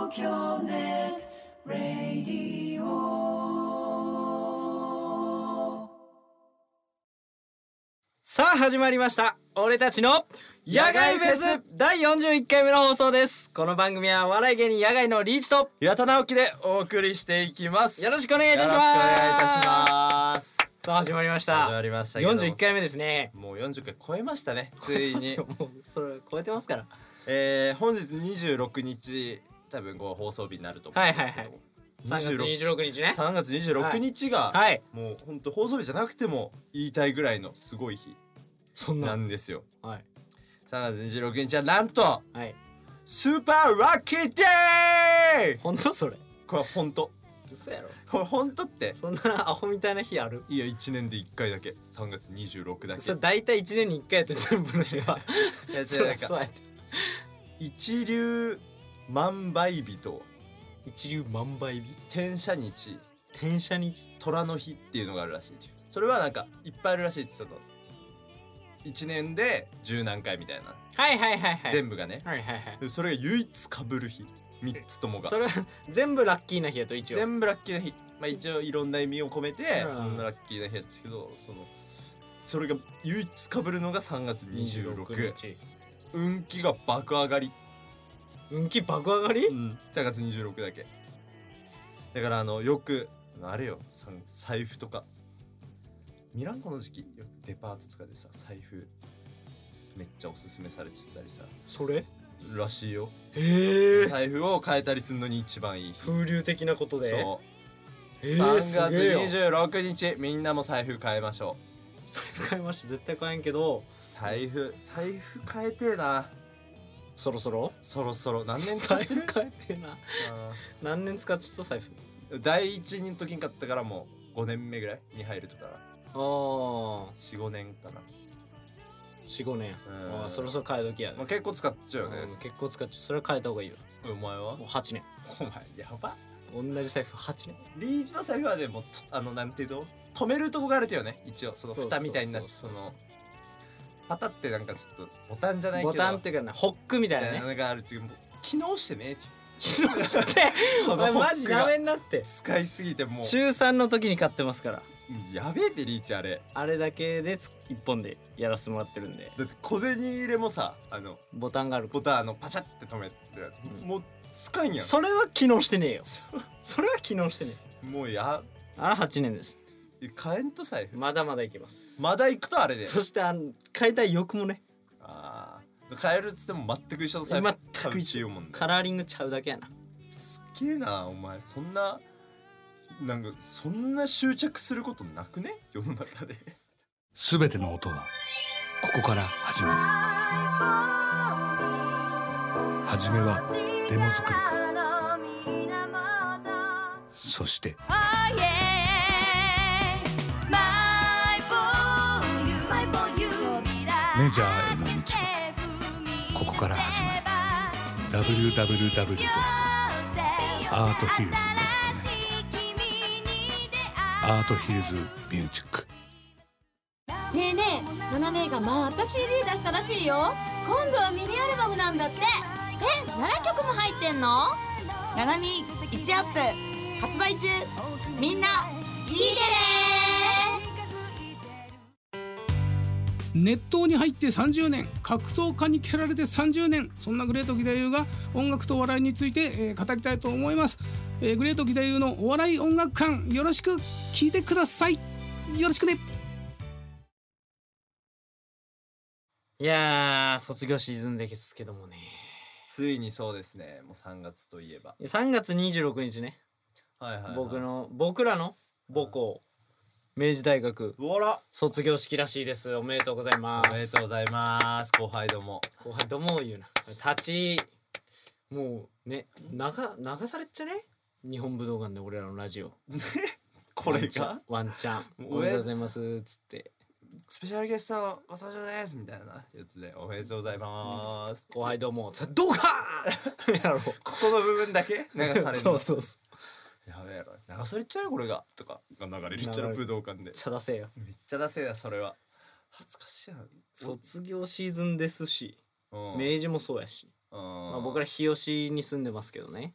東京ネットラディオ。 さあ始まりました俺たちの野外フェス第41回目の放送です。この番組は笑い芸人野外のリーチと岩田直樹でお送りしていきます。 よろしくお願いいたします。 よろしくお願いいたします。 さあ始まりました始まりましたけど 41回目ですね。 もう40回超えましたね、ついに。 もうそれ超えてますから。 本日26日多分こう放送日になると思うんですけど、 3月26日ね。 3月26日が、 はい、 もうほんと放送日じゃなくても言いたいぐらいのすごい日なんですよ。 はい、 3月26日はなんと、 はい、 スーパーラッキーデー。 本当それ？ これ本当。 嘘やろ。 これ本当って。 そんなアホみたいな日ある？ いや1年で1回だけ、3月26だけ。 それ大体1年に1回やって全部の日は。 いや違う、 そうやって。 一粒万倍日と一粒万倍日、 天赦日、 天赦日、 虎の日っていうのがあるらしい。それはなんかいっぱいあるらしいです。その1年で10何回みたいな、 はいはいはいはい、 全部がね、 はいはいはい、 それが唯一被る日、3つともがそれは全部ラッキーな日やと一応全部ラッキーな日。まあ一応いろんな意味を込めて、 うん、 そんなラッキーな日やったけど、それが唯一被るのが3月26日。運気が爆上がり。 運気爆上がり？ うん、3月26だけ。だからよくあれよ、財布とか見らん、この時期よくデパートとかでさ、財布めっちゃおすすめされてたりさ、 それらしいよ。 へえ。 財布を変えたりするのに一番いい日。 風流的なことで。 そう、 3 3月26日みんなも財布変えましょう。財布変えました。絶対変えんけど、 財布変えてえな。 そろそろ何年使ってる？ 財布変えてえな。何年使っちゃった財布？ 第一の時に買ったからもう5年目ぐらいに入るとかな。4、5年かな。 4、5年。そろそろ変え時やね。 まあ、結構使っちゃうよね。 結構使っちゃう。それは変えた方がいいよ。 お前は？ もう8年。 お前やば。 同じ財布8年。 リーチの財布はでもなんていうと止めるとこがあるよね。一応その蓋みたいになって、そのパタってなんかちょっとボタンじゃないけど、 ボタンっていうかな、ホックみたいなね、 なんかあるっていう、機能してねっていう。 機能してお前マジダメになって。 使いすぎてもう中3の時に買ってますから。 やべえってリーチあれだけで一本でやらせてもらってるんで。 だって小銭入れもさ、 ボタンがある、 ボタンパチャって止めるやつ、もう使んやん。 それは機能してねえよ。それは機能してねえ。 もうあら8年です。 買えんと財布まだまだいけます。 まだ行くとあれで、 そして買いたい欲もね。 買えるっつっても全く一緒の財布全く一緒もんね。カラーリングちゃうだけやな。 すっげえなお前。そんな執着することなくね、世の中で。 すべての音はここから始まる。はじめはデモ作りから、そしてメジャーへの道もここから始まる。 www.arthils.net アートヒルズミュージック。 ねえねえ、ナナ姉がまた CD 出したらしいよ。今度はミニアルバムなんだって。7曲も入ってんの？ ナナミ1アップ発売中。みんな聞いてね。 熱湯に入って30年、格闘家に蹴られて30年、そんなグレート義太夫が音楽と笑いについて、語りたいと思います。グレート義太夫のお笑い音楽館、よろしく聞いてください。よろしくね。 いやー、卒業シーズンですけどもね。 ついにそうですね。もう3月といえば 3月26日ね。 はいはいはい、 僕らの母校、明治大学卒業式らしいです。おめでとうございます。 おめでとうございます。後輩どもを言うな。もうね、流されっちゃね、日本武道館で俺らのラジオこれがワンチャンおめでとうございますつって、 スペシャルゲストご登場ですみたいなやつで、おめでとうございます。 後輩どうもどうかやろう。 ここの部分だけ流されるの。 そうやべえやろ、流されちゃうよこれがとかが流れるっちゃう、武道館で。 めっちゃダセえよ。 めっちゃダセえだ、それは。恥ずかしいな。 卒業シーズンですし、明治もそうやし、まあ、僕ら日吉に住んでますけどね。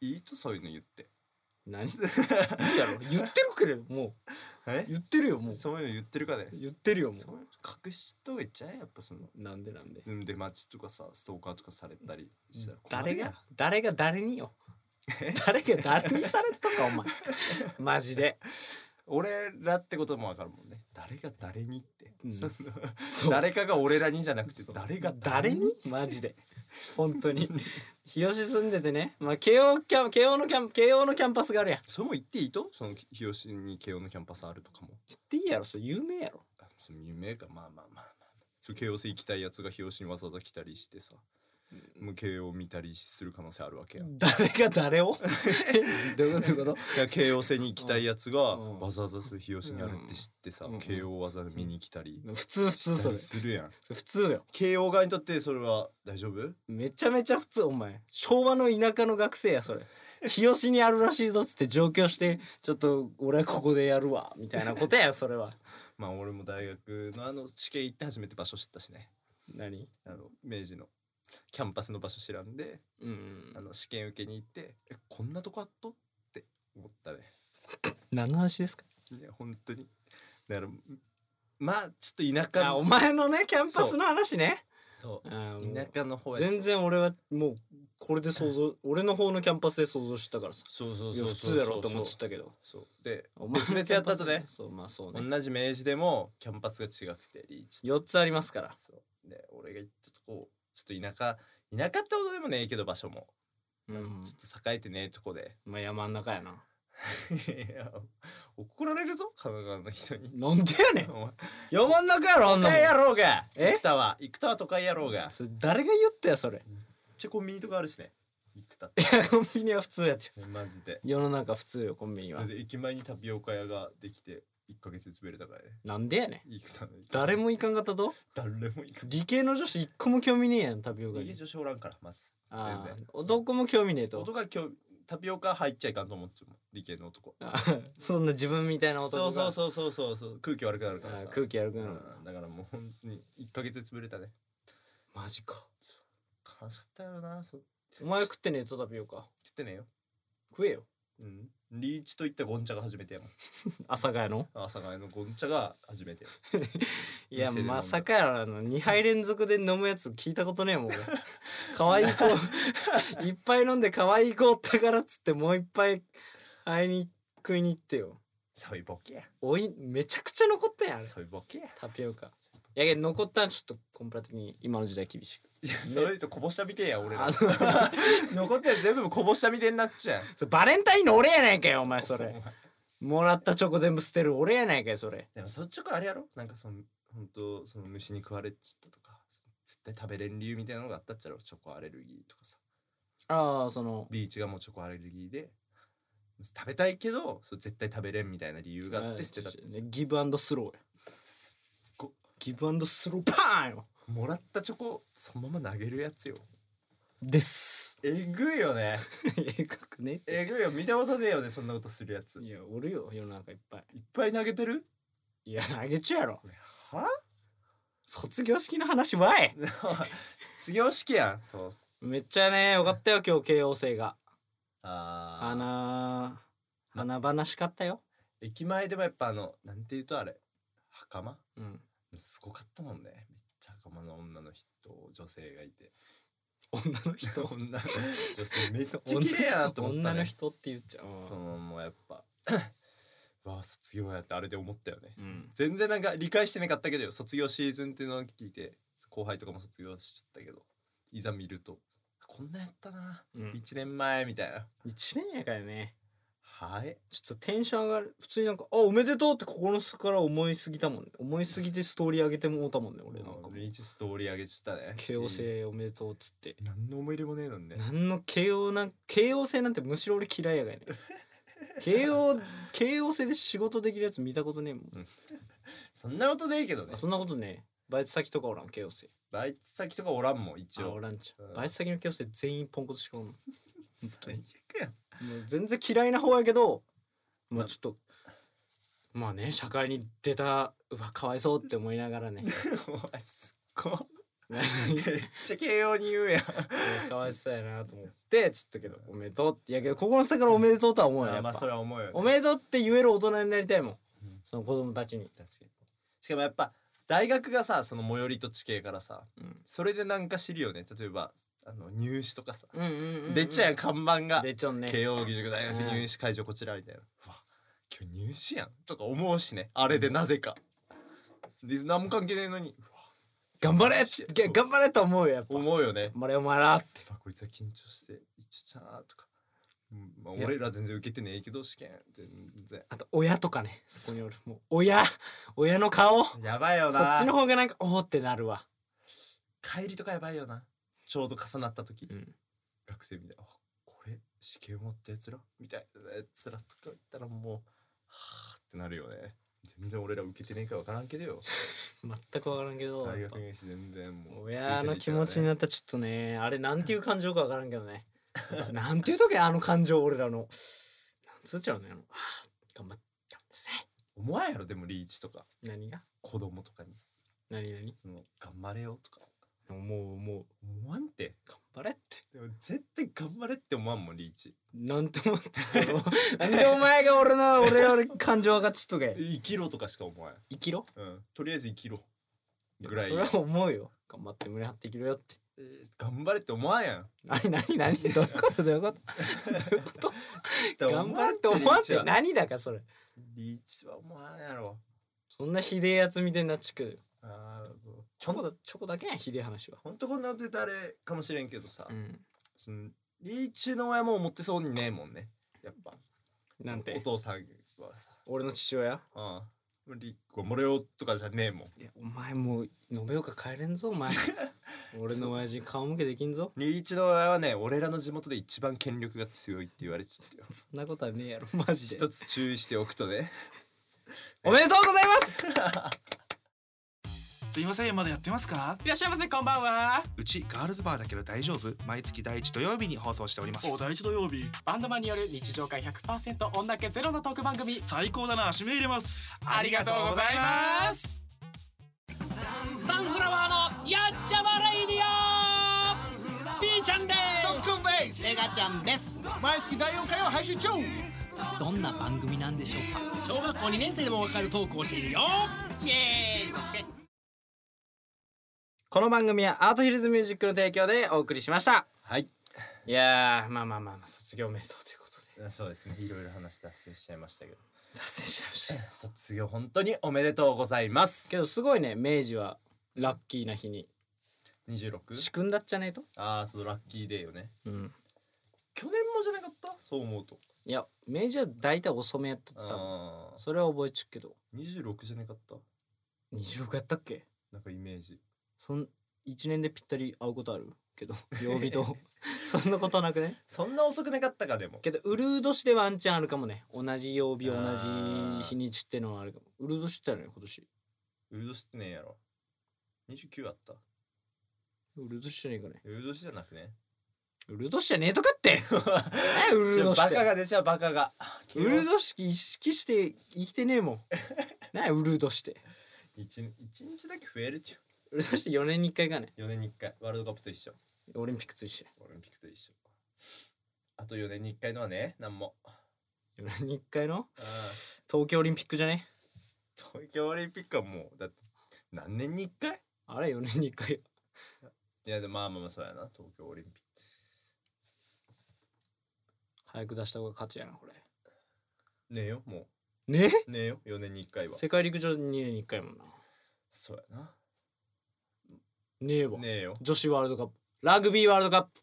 いいとそういうの言って何いいやろ言ってるけどもう言ってるよもうそういうの言ってるかね言ってるよもそういうの隠しといちゃえやっぱそのなんでなんで出待ちとかさストーカーとかされたりしたら困るやん誰が誰によ誰が誰にされとかお前マジで俺らってこともわかるもんね誰が誰にって、 そう誰かが俺らにじゃなくてそう誰が誰にマジで本当に日吉住んでてねまあ慶応のキャンパスがあるやんそれも言っていいとその日吉に慶応のキャンパスあるとかも言っていいやろそれ有名やろその夢かまあそれ慶応生行きたいやつが日吉にわざわざ来たりしてさもう慶応見たりする可能性あるわけやん誰が誰をどういうこといや慶応生に行きたいやつがうんわざわざそういう日吉にあるって知ってさ、 うん慶応わざわざ見に来たり普通それするやん普通よ慶応側にとってそれは大丈夫めちゃめちゃ普通お前昭和の田舎の学生やそれ日吉にあるらしいぞっつって上京してちょっと俺ここでやるわみたいなことやそれはまあ俺も大学の試験行って初めて場所知ったしね何明治のキャンパスの場所知らんで試験受けに行ってこんなとこあっとって思ったね何の話ですかいや本当にだからまあちょっと田舎のお前のねキャンパスの話ねそうあーもう田舎の方や全然俺はもうこれで想像俺の方のキャンパスで想像したからさそういや普通やろと思ってたけどそうでお前別々やったとねそうまあそうね同じ明治でもキャンパスが違くてリーチと 4つありますからそうで俺が行ったとこちょっと田舎ってことでもねえけど場所も、 うんちょっと栄えてねえとこでまあ山ん中やないや怒られるぞ神奈川の人になんでやねんお前山ん中やろあんなもん都会やろうがえ生田は都会やろうがそれ誰が言ったよそれコンビニとかあるしね生田っいやコンビニは普通やってマジで世の中普通よコンビニはで駅前にタピオカ屋ができて1ヶ月で潰れたからねなんでやねん生田の誰も行かんかったと誰も行かない理系の女子一個も興味ねえやんタピオカに逃げ女子おらんからまず全あー然男も興味ねえと男がタピオカ入っちゃいかんと思っちゃうもん理系の男あそんな自分みたいな男がそう空気悪くなるからさ空気悪くなるだからもう本当に1ヶ月で潰れたねマジか悲しかったよなそうお前食ってねえとタピオカ言ってねえよ食えよリーチといったゴンチャが初めてやもん阿佐ヶ谷の阿佐ヶ谷のゴンチャが初めてやいや店で飲んだまさかやろ2杯連続で飲むやつ聞いたことねえもん俺可愛い子いっぱい飲んで可愛い子おったからっつってもう一杯食いに行ってよそういうボケやめちゃくちゃ残ったやんあれそういうボケやタピオカいやけど残ったらちょっとコンプラ的に今の時代厳しくいやそれとこぼしたみてえや俺らあ残ったやつ全部こぼしたみてえになっちゃうそれバレンタインの俺やないかよお前それもらったチョコ全部捨てる俺やないかよそれでもそっちこあれやろなんかその本当その虫に食われちったとか絶対食べれん理由みたいなのがあったっちゃろチョコアレルギーとかさああそのリーチがもうチョコアレルギーで食べたいけどそれ絶対食べれんみたいな理由があって捨てたってギブアンドスローやギブアンドスローパーンよもらったチョコそのまま投げるやつよですえぐいよねえぐくねえぐいよ見たことねえよねそんなことするやついやおるよ世の中いっぱいいっぱい投げてるいや投げちゃうやろは卒業式の話わい卒業式やんそうめっちゃねよかったよ今日慶応生があ華々しかったよ駅前でもやっぱなんていうとあれ袴うんすごかったもんねめっちゃ袴の女の人女性がいて女の人女性めっちゃ綺麗やなと思ったね女の人って言っちゃうそのもうやっぱわあ卒業やってあれで思ったよね、 うん全然なんか理解してなかったけど卒業シーズンっていうのを聞いて後輩とかも卒業しちゃったけどいざ見るとこんなやったな、 うん 1年前みたいな 1年やからねはいちょっとテンション上がる普通になんかおめでとうって心の底から思いすぎたもんね思いすぎてストーリー上げてもうたもんね俺なんかもうリーチストーリー上げしたね慶応生おめでとうっつって何の思い入れもねえのにね何の慶応生なんてむしろ俺嫌いやがいね慶応生で仕事できるやつ見たことねえもん、 そんなことねえけどねあそんなことねバイト先とかおらん慶応生バイト先とかおらんもん一あ応おらんちゃうんバイト先の慶応生全員ポンコツしかおんの最悪やんもう全然嫌いな方やけどまあちょっとまあね社会に出たうわかわいそうって思いながらねお前すっごめっちゃ慶応に言うやん。 かわいそうやなと思ってちょっとけどおめでとうっていやけど心の底からおめでとうとは思うよやっぱまあそれは思うよね。 おめでとうって言える大人になりたいもん、 うんその子供たちに。 確かに。しかもやっぱ大学がさその最寄りと地形からさ、 うんそれでなんか知るよね。例えば入試とかさ、 うんうんうんうん出っちゃうやん看板が。 でちょんね慶応義塾大学入試会場こちらみたいな。うわ今日入試やんとか思うしね。あれでなぜか。で何も関係ねえのに。うわ頑張れそう頑張れと思うよやっぱ。 思うよね。 頑張れお前らって。 こいつは緊張していっちゃったなとか。まあ、 いや俺ら全然受けてねえけど試験全然あと親とかねそこにおるもう親の顔そやばいよっな。 ちの方がなんかおーってなるわ。 帰りとかやばいよな。ちょうど重なった時、 うん学生みたいなこれ試験終わったやつらみたいなやつらとか言ったらもうはーってなるよね。全然俺ら受けてねえか分からんけどよ。 全く分からんけど大学入試全然もう親の気持ちにななったらちょっとねあれなんていう感情か分からんけどねなんていう時あの感情俺らのなんつっちゃうのよ頑張ってさい思わんやろ。でもリーチとか何が子供とかに何その頑張れよとか思う思わんって。 頑張れってでも絶対頑張れって思わんもんリーチ。 なんて思っちゃうなんでお前が俺感情がちっとけ生きろとかしか思わん。 生きろとりあえず生きろぐらいそれは思うよ頑張って胸張って生きろよって頑張れって思わんやん。 何どういうことどういうこと頑張れって思わんって何だかそれリーチは思わんやろ。 そんなひでえやつみたいになっちゃうチほんョコだけやんひでえ話はほんとこんなこと言うとあれかもしれんけどさ、 うんそのリーチの親も思ってそうにねえもんねやっぱ。 なんてお父さんはさ俺の父親これ漏れよとかじゃねえもん。 いやお前もう延岡帰れんぞお前俺の親父に顔向けできんぞリーチの親はね俺らの地元で一番権力が強いって言われちゃってよ。 そんなことはねえやろマジで一つ注意しておくとねおめでとうございますすいませんまだやってますか？ いらっしゃいませこんばんは。 うちガールズバーだけど大丈夫？毎月第1土曜日に放送しております。 第1土曜日バンドマンによる日常会 100% 女気ゼロのトーク番組。 最高だな指名入れます。 ありがとうございます。サンフラワーのやっちゃまレイディオピーちゃんですドックンですメガちゃんです。 毎月第4回を配信中。 どんな番組なんでしょうか。小学校2年生でもわかるトークをしているよ。イエーイ嘘つけ。 この番組はアートヒルズミュージックの提供でお送りしました。 はいいやーまあ卒業おめでとうということでそうですねいろいろ話脱線しちゃいましたけど脱線しちゃいました卒業本当におめでとうございますけどすごいね明治はラッキーな日に 26? 仕組んだっちゃねえとそうラッキーデーよね。 うん去年もじゃなかったそう思うと。 いや明治は大体遅めやったってさそれは覚えちゃうけど 26じゃなかった 26やったっけ。 なんかイメージそん1年でぴったり会うことあるけど曜日とそんなことなくね。 そんな遅くなかったか。でもけどウルー年でワンチャンあるかもね。同じ曜日同じ日にちってのはあるかも。ウルー年ってあるね今年。 ウルドシってねえやろ。29あった。 ウルー年じゃねえかね。 ウルドシじゃなくね。 ウルー年じゃねえとかって何ウルー年ってバカが出ちゃうバカが。 ウルー年意識して生きてねえもん何ウルー年って一日だけ増えるってよ。 ウルー年って4年に1回かね。 4年に1回ワールドカップと一緒。 オリンピックと一緒。 オリンピックと一緒。あと4年に1回のはねなんも 4年に1回の東京オリンピックじゃね。 東京オリンピックはもうだって何年に1回あれ4年に1回。 いやでもまあそうやな東京オリンピック早く出した方が勝ちやなこれ。 ねえよもうねえよ4年に1回は。 世界陸上2年に1回もんな。 そうやな。 ねえわ。 ねえよ。 女子ワールドカップラグビーワールドカップ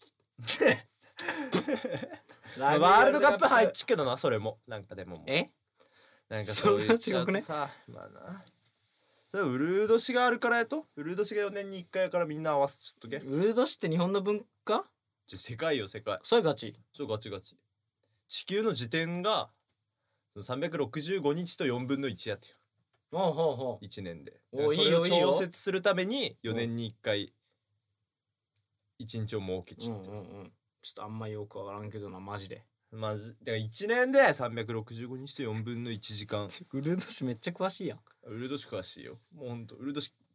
ワールドカップ入っちゃうけどなそれもなんかでもなんかそういうそんな違くね。 さまあなそれウルード氏があるからやとウルード氏が4年に1回やからみんな合わせちゃっとけ。 ウルード氏って日本の文化？ 世界よ世界。 それガチ。 そうガチガチ。地球の時点が365日と4分の1やってよ。 ほうほうほう。 1年で。 おそれをいいよいいよ調節するために4年に1回1日を設けちゃって。 ちょっとあんまよくわからんけどなマジで。 マジだから1年で365日と4分の1時間。 ウルード氏めっちゃ詳しいやん。 ウルド氏詳しいよ。もうほんとウルド氏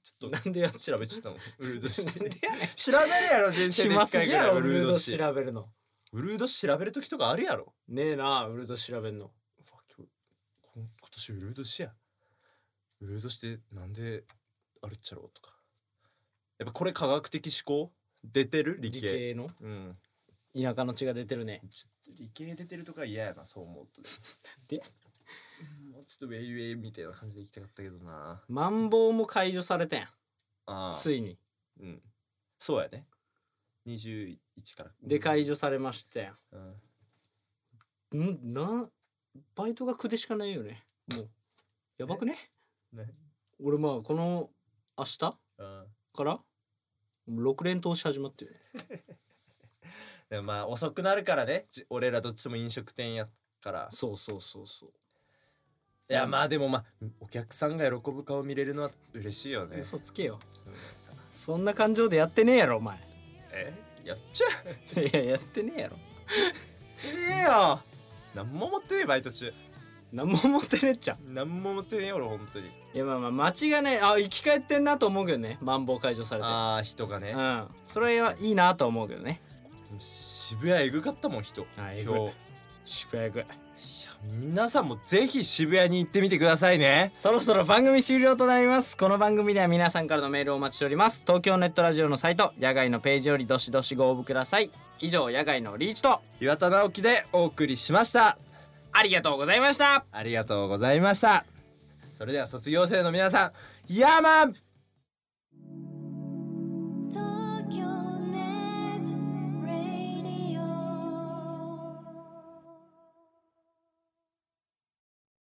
ちょっとなんでや調べちゃったのウルード氏なんでやねん調べるやろ人生で暇一回ぐらいすぎやろウウルード氏ルード調べるの。 ウルード氏調べる時とかあるやろ。 ねえなウルード調べんの。 今年ウルード氏や。ウルード氏ってなんであるっちゃろうとか。やっぱこれ科学的思考出てる理系。 理系のうん。 田舎の血が出てるね。 ちょっと理系出てるとか嫌やなそう思うと。 でもうちょっとウェイウェイみたいな感じで行きたかったけどな。 マンボウも解除されたやん。 ああ。 ついに。 うん。そうやね。21から。 で解除されましたやうん。 ん。バイトが9でしかないよね。もうやばくね。 ね。 俺まあこの明日うん。 から6連投資始まってる。 でもまあ遅くなるからね。俺らどっちも飲食店やから。 そうそうそうそう。 いやまあでもまあお客さんが喜ぶ顔見れるのは嬉しいよね。 嘘つけよ。 そうさそんな感情でやってねえやろお前。 やっちゃいややってねえやろ。 ええよ。何も持ってねえバイト中。 何も持ってねえっちゃ。 何も持ってねえよ俺本当に。 いやまあまあ間違いない。あ生き返ってんなと思うけどね。マンボウ解除されて。 ああ人がね。 うん。それはいいなと思うけどね。 渋谷えぐかったもん人。 えぐい今日。 渋谷えぐい。 皆さんもぜひ渋谷に行ってみてくださいね。 そろそろ番組終了となります。この番組では皆さんからのメールをお待ちしております。東京ネットラジオのサイト野外のページよりどしどしご応募ください。以上野外のリーチと岩田直樹でお送りしました。 ありがとうございました。 ありがとうございました。それでは卒業生の皆さんヤーマン